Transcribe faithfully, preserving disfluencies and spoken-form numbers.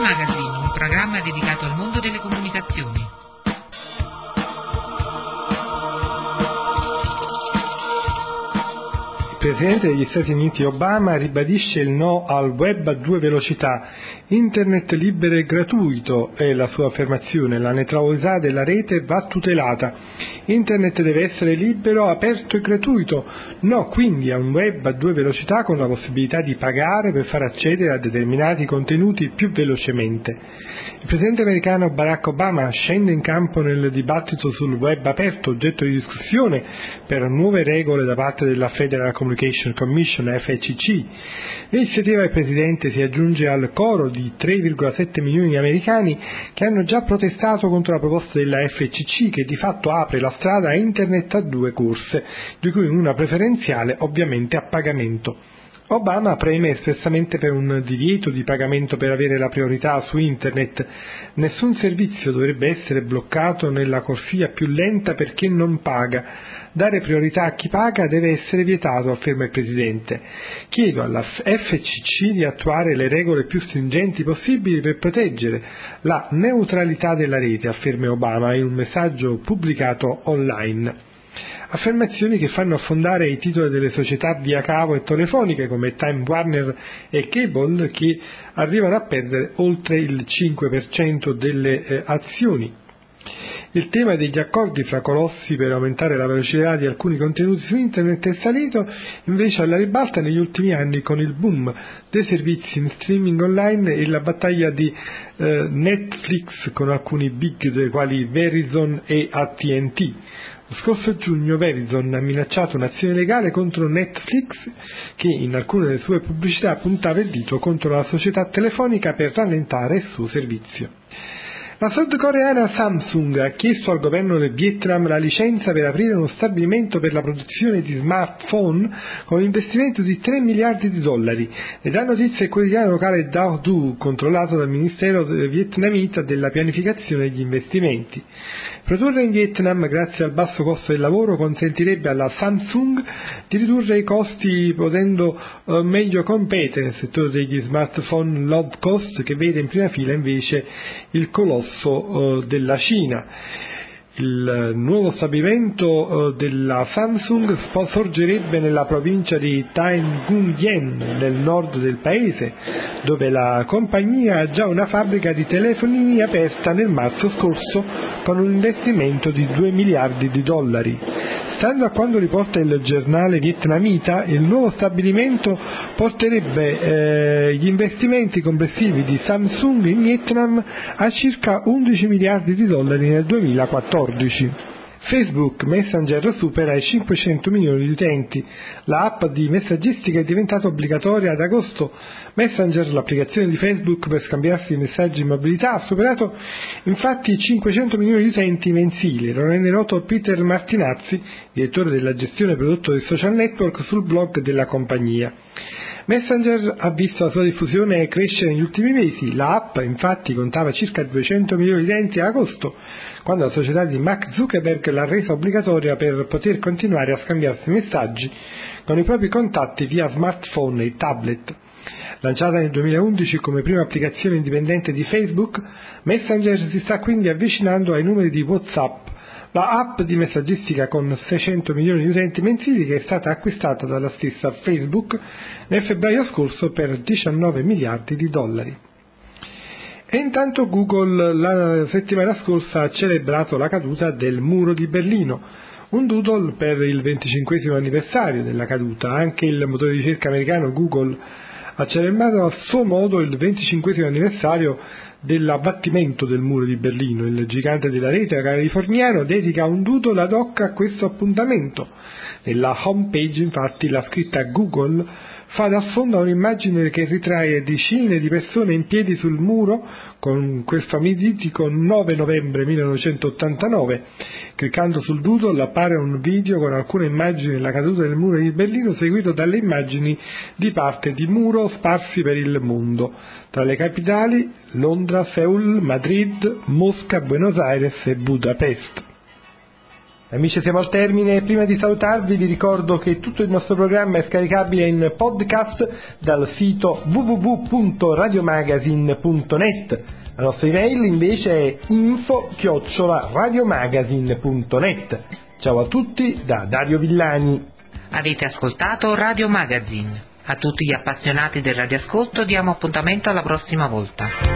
Magazine, un programma dedicato al mondo delle comunicazioni. Il Presidente degli Stati Uniti Obama ribadisce il no al web a due velocità. Internet libero e gratuito è la sua affermazione. La neutralità della rete va tutelata. Internet deve essere libero, aperto e gratuito. No quindi a un web a due velocità con la possibilità di pagare per far accedere a determinati contenuti più velocemente. Il Presidente americano Barack Obama scende in campo nel dibattito sul web aperto, oggetto di discussione per nuove regole da parte della Federal Communication Commission F C C. L'iniziativa del Presidente si aggiunge al coro di tre virgola sette milioni di americani che hanno già protestato contro la proposta della F C C che di fatto apre la strada a Internet a due corse, di cui una preferenziale ovviamente a pagamento. Obama preme espressamente per un divieto di pagamento per avere la priorità su Internet. Nessun servizio dovrebbe essere bloccato nella corsia più lenta perché non paga. Dare priorità a chi paga deve essere vietato, afferma il Presidente. Chiedo alla F C C di attuare le regole più stringenti possibili per proteggere la neutralità della rete, afferma Obama in un messaggio pubblicato online. Affermazioni che fanno affondare i titoli delle società via cavo e telefoniche come Time Warner e Cable, che arrivano a perdere oltre il cinque per cento delle eh, azioni. Il tema degli accordi fra colossi per aumentare la velocità di alcuni contenuti su Internet è salito invece alla ribalta negli ultimi anni con il boom dei servizi in streaming online e la battaglia di eh, Netflix con alcuni big quali Verizon e A T and T. Lo scorso giugno Verizon ha minacciato un'azione legale contro Netflix che in alcune delle sue pubblicità puntava il dito contro la società telefonica per rallentare il suo servizio. La sudcoreana Samsung ha chiesto al governo del Vietnam la licenza per aprire uno stabilimento per la produzione di smartphone con un investimento di tre miliardi di dollari. Ne dà notizia il quotidiano locale Dao Du, controllato dal Ministero vietnamita della pianificazione degli investimenti. Produrre in Vietnam, grazie al basso costo del lavoro, consentirebbe alla Samsung di ridurre i costi potendo uh, meglio competere nel settore degli smartphone low cost che vede in prima fila invece il colosso della Cina. Il nuovo stabilimento della Samsung sorgerebbe nella provincia di Thanh Nguyen, nel nord del paese, dove la compagnia ha già una fabbrica di telefonini aperta nel marzo scorso con un investimento di due miliardi di dollari. Stando a quanto riporta il giornale vietnamita, il nuovo stabilimento porterebbe eh, gli investimenti complessivi di Samsung in Vietnam a circa undici miliardi di dollari nel duemilaquattordici. Facebook Messenger supera i cinquecento milioni di utenti. La app di messaggistica è diventata obbligatoria ad agosto. Messenger, l'applicazione di Facebook per scambiarsi messaggi in mobilità, ha superato infatti i cinquecento milioni di utenti mensili. Lo rende noto Peter Martinazzi, direttore della gestione prodotto del social network, sul blog della compagnia. Messenger ha visto la sua diffusione crescere negli ultimi mesi. La app infatti contava circa duecento milioni di utenti a agosto, quando la società di Mark Zuckerberg l'ha resa obbligatoria per poter continuare a scambiarsi messaggi con i propri contatti via smartphone e tablet. Lanciata nel duemilaundici come prima applicazione indipendente di Facebook, Messenger si sta quindi avvicinando ai numeri di WhatsApp, la app di messaggistica con seicento milioni di utenti mensili che è stata acquistata dalla stessa Facebook nel febbraio scorso per diciannove miliardi di dollari. E intanto Google la settimana scorsa ha celebrato la caduta del muro di Berlino, un doodle per il venticinquesimo anniversario della caduta. Anche il motore di ricerca americano Google ha celebrato a suo modo il venticinquesimo anniversario dell'abbattimento del muro di Berlino. Il gigante della rete californiano dedica un doodle ad hoc a questo appuntamento. Nella home page infatti la scritta Google fa da sfondo un'immagine che ritrae decine di persone in piedi sul muro con quel famitico nove novembre millenovecentottantanove. Cliccando sul doodle appare un video con alcune immagini della caduta del muro di Berlino, seguito dalle immagini di parte di muro sparsi per il mondo, tra le capitali Londra, Seul, Madrid, Mosca, Buenos Aires e Budapest. Amici, siamo al termine. Prima di salutarvi vi ricordo che tutto il nostro programma è scaricabile in podcast dal sito w w w punto radiomagazine punto net. La nostra email invece è info chiocciola radiomagazine punto net. Ciao a tutti da Dario Villani. Avete ascoltato Radio Magazine. A tutti gli appassionati del radioascolto diamo appuntamento alla prossima volta.